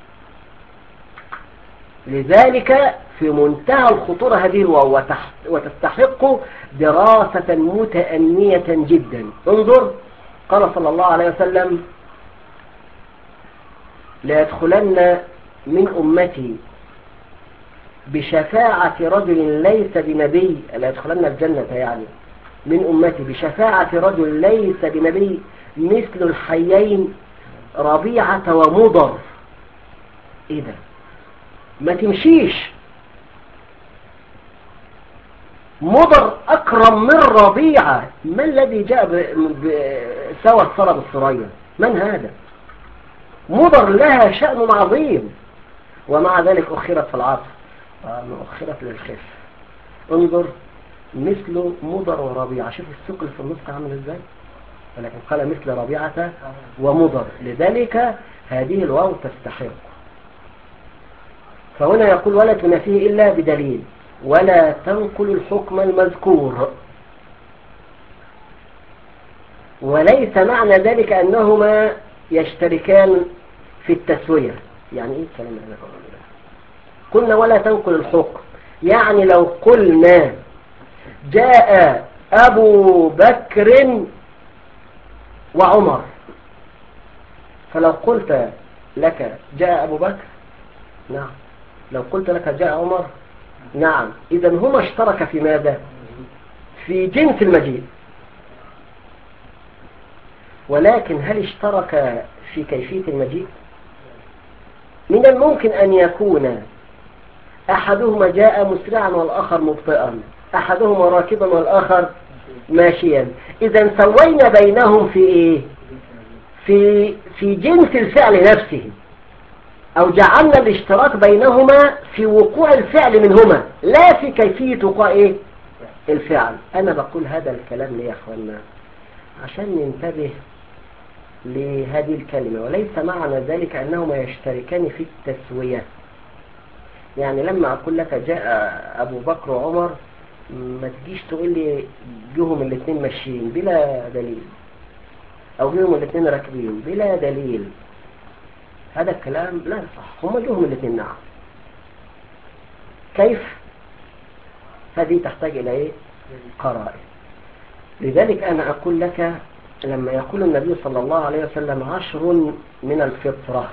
لذلك في منتهى الخطورة هذه الواو وتستحق دراسة متأنية جدا. انظر، قال صلى الله عليه وسلم: لا يدخلن من أمتي بشفاعة رجل ليس بنبي، لا يدخلن الجنة يعني من أمتي بشفاعة رجل ليس بنبي مثل الحيين ربيعة ومضر. ايه ده؟ ما تمشيش. مضر أكرم من ربيعة. ما الذي جاء سوى الثرى بالثريا؟ من هذا؟ مضر لها شأن عظيم، ومع ذلك أخرت في العطف، أخرت للخف. انظر، مثل مضر وربيعة، شوف الثقل في النطق عامل ازاي، ولكن قال مثل ربيعة ومضر. لذلك هذه الواو تستحق. فهنا يقول ولا تنافيه إلا بدليل ولا تنقل الحكم المذكور. وليس معنى ذلك أنهما يشتركان في التسوية. يعني ايه الكلام هذا؟ قلنا ولا تنقل الحكم، يعني لو قلنا جاء أبو بكر وعمر، فلو قلت لك جاء أبو بكر نعم، لو قلت لك جاء عمر نعم، إذا هما اشترك في ماذا؟ في جنس المجيء. ولكن هل اشترك في كيفية المجيء؟ من الممكن أن يكون أحدهما جاء مسرعا والآخر مبطئا، أحدهما راكبا والآخر ماشيا. إذا سوينا بينهم في إيه؟ في جنس الفعل نفسه، أو جعلنا الاشتراك بينهما في وقوع الفعل منهما لا في كيفية وقوع إيه؟ الفعل. أنا بقول هذا الكلام ليه يا أخوانا؟ عشان ننتبه لهذه الكلمة، وليس معنى ذلك أنهما يشتركان في التسوية. يعني لما أقول لك جاء أبو بكر وعمر، ما تجيش تقول لي جوهم الاثنين ماشيين بلا دليل، أو جوهم الاثنين راكبين بلا دليل. هذا الكلام لا يصح. هم جوهم الاثنين نعم، كيف؟ هذه تحتاج إلى إيه؟ قرائن. لذلك أنا أقول لك لما يقول النبي صلى الله عليه وسلم 10 من الفطرة،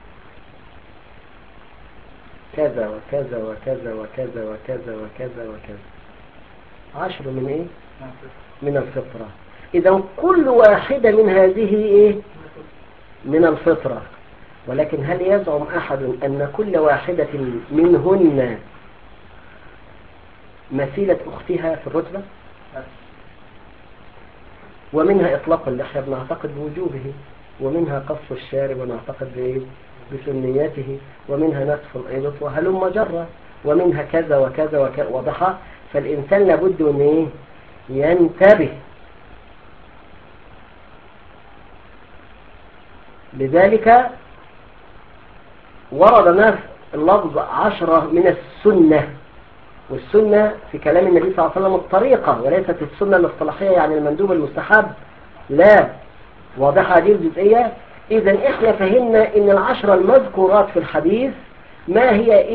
كذا وكذا وكذا وكذا وكذا وكذا وكذا، 10 من إيه؟ من الفطرة. إذا كل واحدة من هذه إيه؟ من الفطرة. ولكن هل يزعم أحد أن كل واحدة منهن مثيلة أختها في الرتبة؟ ومنها إطلاق اللحية بنعتقد بوجوبه، ومنها قص الشارب ونعتقد بسنيته، ومنها نتف الإبط وهلم جرة، ومنها كذا وكذا وكذا وضحى. فالإنسان لابد أن ينتبه. لذلك ورد نفس اللفظ 10 من السنة، والسنة في كلام النبي صلى الله عليه وسلم الطريقة، وليست السنة الاصطلاحية يعني المندوب المستحب، لا. واضحة هذه الجزئية. إذا إحنا فهمنا إن 10 المذكورات في الحديث ما هي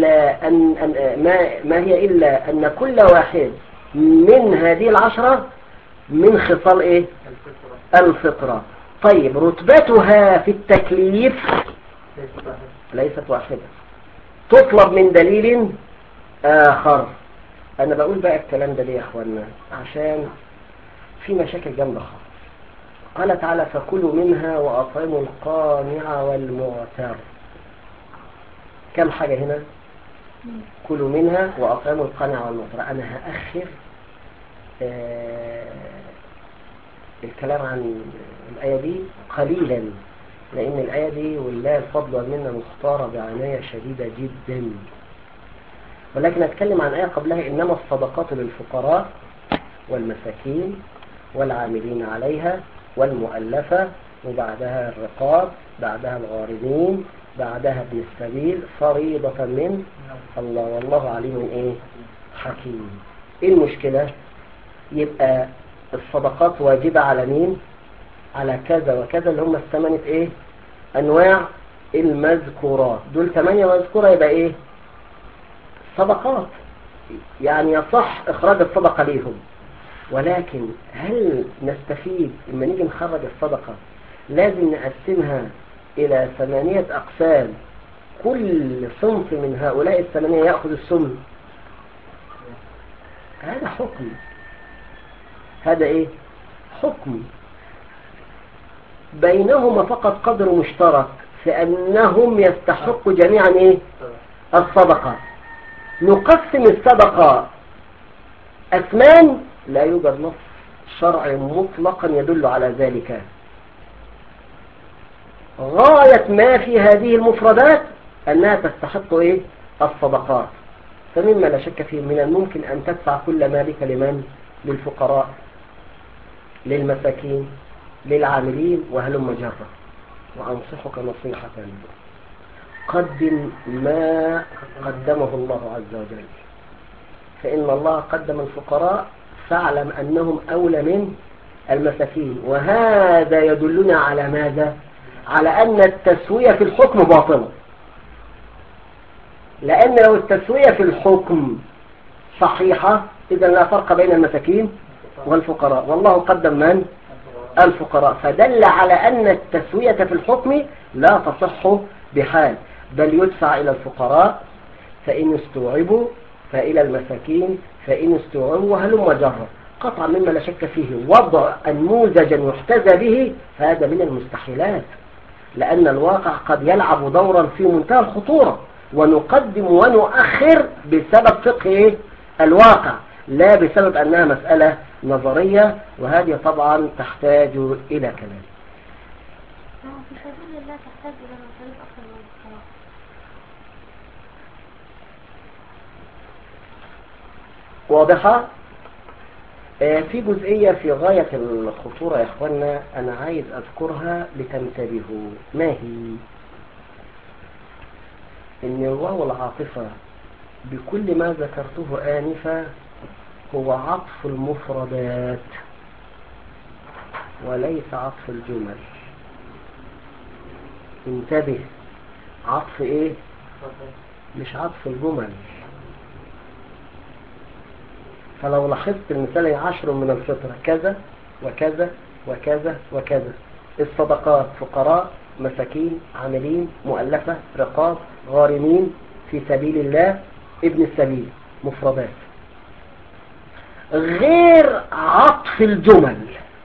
إلا أن كل واحد من هذه 10 من خصال إيه؟ الفطرة. طيب رتبتها في التكليف ليست واحدة، تطلب من دليل آخر. أنا بقول بقى الكلام ده ليه يا أخوانا؟ عشان في مشاكل جامدة خالص. قال تعالى فكلوا منها وأطعموا القانع والمعتر. كم حاجة هنا؟ كلوا منها وأطعموا القانع والمعتر. أنا هأخر الكلام عن الآية دي قليلا، لأن الآية دي والله الفضل والمنة مختارة بعناية شديدة جدا. ولكن أتكلم عن آية قبلها: إنما الصدقات للفقراء والمساكين والعاملين عليها والمؤلفة، وبعدها الرقاب، بعدها الغارمين، بعدها ابن السبيل، فريضة من الله والله عليم إيه؟ حكيم. إيه المشكلة؟ يبقى الصدقات واجبة على مين؟ على كذا وكذا اللي هم الثمانية إيه؟ أنواع المذكورات دول. 8 مذكورة يبقى إيه؟ صدقات، يعني يصح إخراج الصدقة ليهم. ولكن هل نستفيد لما نيجي نخرج الصدقة لازم نقسمها إلى 8 أقسام، كل صنف من هؤلاء 8 يأخذ السم؟ هذا حكم. هذا إيه؟ حكم بينهما فقط قدر مشترك في أنهم يستحقوا جميعا إيه؟ الصدقة. نقسم الصدقة أثمان، لا يوجد نص شرعي مطلقا يدل على ذلك. غاية ما في هذه المفردات أنها تستحق إيه؟ الصدقات. فمما لا شك فيه من الممكن أن تدفع كل مالك لمن؟ للفقراء، للمساكين، للعاملين، وهلم جرة. وأنصحك نصيحة: قدم ما قدمه الله عز وجل، فإن الله قدم الفقراء فاعلم أنهم أولى من المساكين. وهذا يدلنا على ماذا؟ على أن التسوية في الحكم باطلة. لأن لو التسوية في الحكم صحيحة إذن لا فرق بين المساكين والفقراء، والله قدم من؟ الفقراء. فدل على أن التسوية في الحكم لا تصح بحال، بل يدفع إلى الفقراء فإن استوعبوا، فإلى المساكين فإن استوعبوا، وهلم جرة. قطعا مما لا شك فيه وضع نموذجا يحتذى به هذا من المستحيلات، لأن الواقع قد يلعب دورا في منتهى الخطورة، ونقدم ونؤخر بسبب فقه الواقع، لا بسبب أنها مسألة نظرية، وهذه طبعا تحتاج إلى كلام. في سبيل الله تحتاج إلى مصاريف أكثر من الصلاة. واضحة؟ في جزئية في غاية الخطورة يا اخوانا، انا عايز اذكرها لتنتبهوا. ما هي؟ ان الواو العاطفة بكل ما ذكرته آنفا هو عطف المفردات وليس عطف الجمل. انتبه، عطف ايه؟ مش عطف الجمل. فلو لاحظت المثال 10 من الفطرة كذا وكذا وكذا وكذا، الصدقات فقراء مساكين عاملين مؤلفة رقاب غارمين في سبيل الله ابن السبيل، مفردات غير عطف الجمل.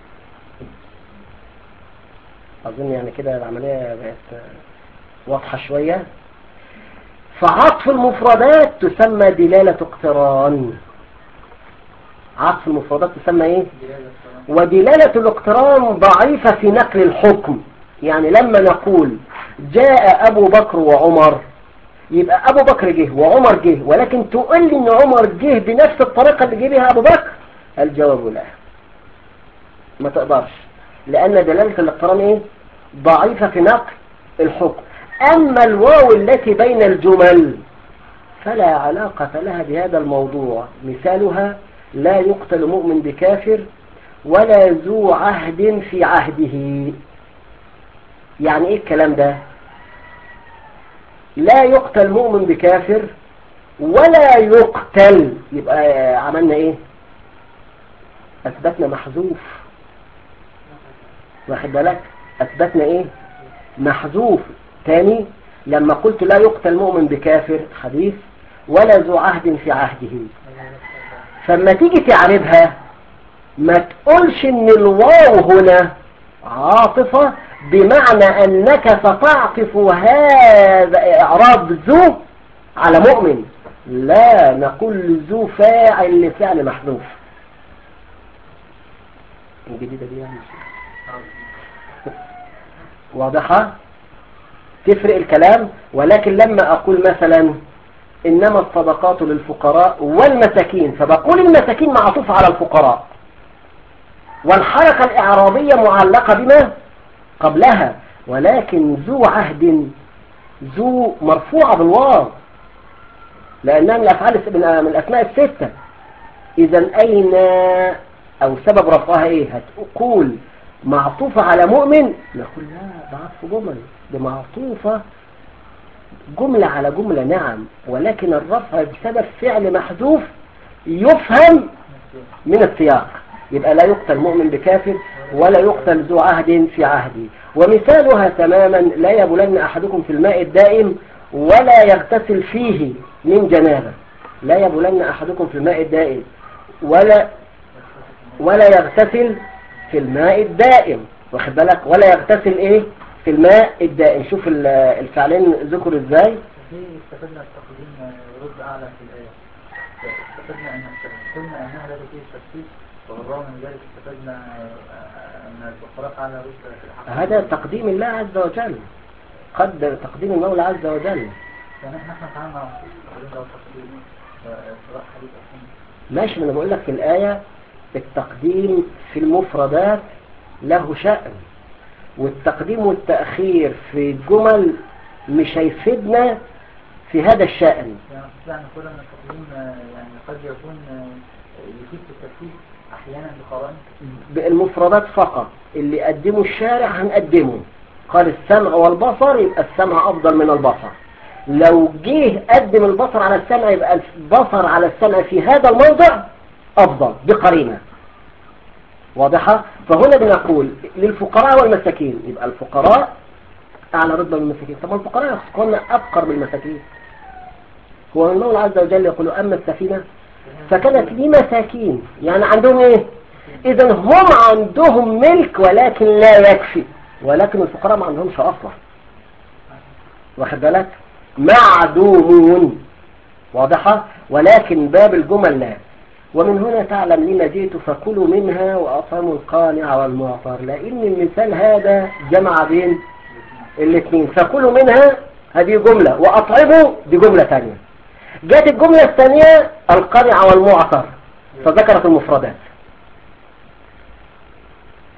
أظن يعني كده العملية بقت واضحة شوية. فعطف المفردات تسمى دلالة اقتران. عطف المفردات تسمى ايه؟ ودلالة الاقتران ضعيفة في نقل الحكم. يعني لما نقول جاء أبو بكر وعمر، يبقى أبو بكر جه وعمر جه، ولكن تقول لي إن عمر جه بنفس الطريقة اللي جه بها أبو بكر، الجواب لا، ما تقدرش، لأن دلالة الاقتران ايه؟ ضعيفة في نقل الحكم. أما الواو التي بين الجمل فلا علاقة لها بهذا الموضوع. مثالها لا يقتل مؤمن بكافر ولا ذو عهد في عهده. يعني ايه الكلام ده؟ لا يقتل مؤمن بكافر ولا يقتل، يبقى عملنا ايه؟ اثبتنا محذوف. واخد بالك؟ اثبتنا ايه؟ محذوف. تاني، لما قلت لا يقتل مؤمن بكافر حديث ولا ذو عهد في عهده، فلما تيجي تعربها ما تقولش ان الواو هنا عاطفة بمعنى انك ستعطف هذا اعراب ذو على مؤمن. لا، نقول ذو فاعل لفعل محذوف. الجديدة دي يعني واضحة؟ تفرق الكلام. ولكن لما اقول مثلا انما الصدقات للفقراء والمساكين، فبقول المساكين معطوف على الفقراء، والحركة الإعرابية معلقة بما قبلها، ولكن ذو عهد، ذو مرفوعة بالواو لأنها من الأسماء الستة. إذا أين أو سبب رفعها إيه؟ هتقول معطوفة على مؤمن، نقول لا، ده عطف جمل، ده معطوفة جملة على جملة، نعم، ولكن الرفع بسبب فعل محذوف يفهم من السياق. يبقى لا يقتل مؤمن بكافر ولا يقتل ذو عهد في عهده. ومثالها تماما لا يبولن أحدكم في الماء الدائم ولا يغتسل فيه من جنابه. لا يبولن أحدكم في الماء الدائم ولا يغتسل في الماء الدائم. واخد بالك؟ ولا يغتسل ايه؟ في الماء الدائم. شوف الفعلين ذكر ازاي. استفدنا التقديم رد أعلى في الآية. استفدنا أنها لا تفيد التفسير، وبالرغم من ذلك استفدنا أن الفقراء على رد في الحق. هذا تقديم الله عز وجل، قدر تقديم المولى عز وجل. يعني نحن تعالى مع تقديم لو تقديم صراحة حديث أحسن. ماشي، من بقول لك في الآية التقديم في المفردات له شأن، والتقديم والتأخير في الجمل مش هيفيدنا في هذا الشأن. يعني كل من التقديم يعني قد يكون يفيد في الترتيب أحيانا بقرائن. بالمفردات فقط اللي قدمه الشارع هنقدمه. قال السمع والبصر، يبقى السمع أفضل من البصر. لو جه قدم البصر على السمع يبقى البصر على السمع في هذا الموضع أفضل بقرينة واضحة. فهنا بنقول للفقراء والمساكين، يبقى الفقراء أعلى رتبة من المساكين. طبعا الفقراء يخصقون أفقر من المساكين. هو الله عز وجل يقول أما السفينة فكانت لمساكين، يعني عندهم إيه؟ إذن هم عندهم ملك ولكن لا يكفي، ولكن الفقراء ما عندهمش أصلا. واخد بالك؟ معدومون واضحة. ولكن باب الجمل لا. ومن هنا تعلم لما جئت فكلوا منها وأطعموا القانع والمعطر، لأن المثال هذا جمع بين الاثنين. فكلوا منها هذه جملة، وأطعموا دي جملة ثانية. جاءت الجملة الثانية القانع والمعطر فذكرت المفردات.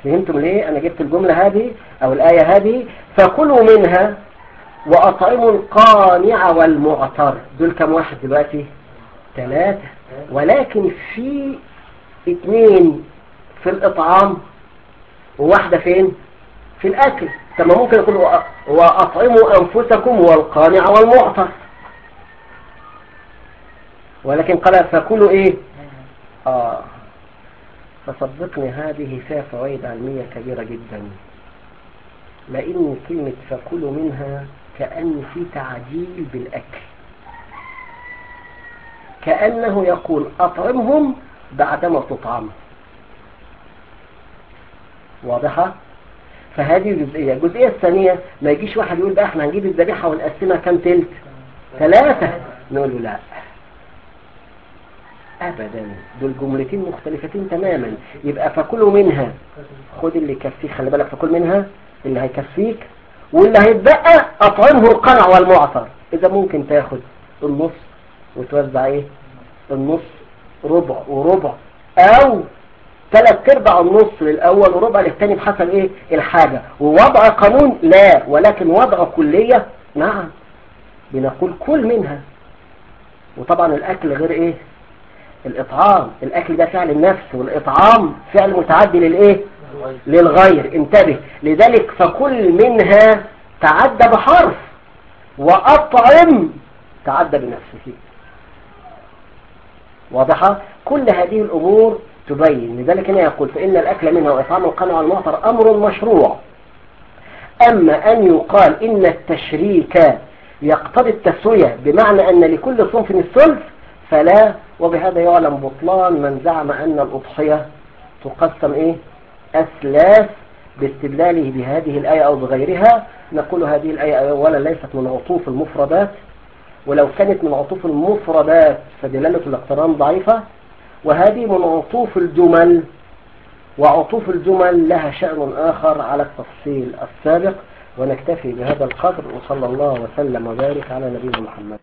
فهمتم ليه أنا جبت الجملة هذه أو الآية هذه؟ فكلوا منها وأطعموا القانع والمعتر. دول كم واحد دلوقتي؟ 3. ولكن في 2 في الإطعام وواحدة فين؟ في الأكل. كما ممكن يقول وأطعموا أنفسكم والقانع والمعتر، ولكن قال فكلوا إيه؟ فصدقني هذه فيها فوائد علمية كبيرة جدا، لأن كلمة فكلوا منها كأن في تعجيل بالأكل، كأنه يقول أطعمهم بعدما تطعم. واضحة؟ فهذه جزئية. الجزئية الثانية ما يجيش واحد يقول بقى احنا هنجيب الذبيحة ونقسمها كم تلت؟ 3. نقول له لا أبدا، دول جملتين مختلفتين تماما. يبقى فكلوا منها، خد اللي يكفيك، خلي بالك، فكل منها اللي هيكفيك، واللي هيتبقى أطعمه القنع والمعطر. إذا ممكن تاخد النص وتوزع ايه؟ النص ربع وربع، أو 3/4 النص للأول وربع للثاني بحسب ايه الحاجة. ووضع قانون لا، ولكن وضع كلية نعم، بنقول كل منها. وطبعا الأكل غير ايه؟ الإطعام. الأكل ده فعل النفس، والإطعام فعل متعدي للإيه؟ للغير. انتبه، لذلك فكل منها تعدى بحرف، وأطعم تعدى بنفسه. واضحة؟ كل هذه الأمور تبين. لذلك هنا يقول فإن الأكل منها وإطعام القنع والمعطر أمر مشروع. أما أن يقال إن التشريك يقتضي التسوية بمعنى أن لكل صنف الثلث فلا، وبهذا يعلم بطلان من زعم أن الأضحية تقسم إيه؟ أثلاث باستدلاله بهذه الآية أو بغيرها. نقول هذه الآية أولا ليست من عطوف المفردات، ولو كانت من عطوف المفردات فدلالة الاقتران ضعيفة، وهذه من عطوف الجمل، وعطوف الجمل لها شأن آخر على التفصيل السابق. ونكتفي بهذا القدر، وصلى الله وسلم وبارك على نبينا محمد.